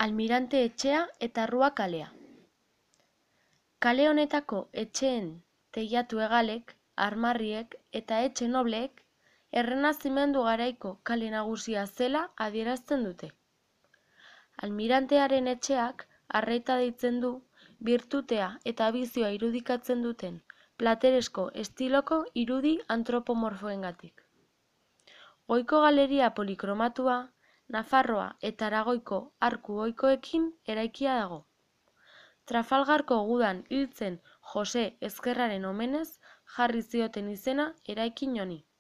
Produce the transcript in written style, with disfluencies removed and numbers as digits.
Almirante etxea eta Rua kalea. Kale honetako etxeen teilatu hegalek, armarriek eta etxe nobleek Errenazimendu garaiko kale nagusia zela adierazten dute. Almirantearen etxeak arraita deitzen du birtutea eta bizioa irudikatzen duten plateresko estiloko irudi antropomorfoengatik. Goiko galeria polikromatua, Nafarroa eta Aragoiko arku ohikoekin eraikia dago. Trafalgarko gudan hil zen Jose Ezkerraren omenez jarri zioten izena eraikin honi.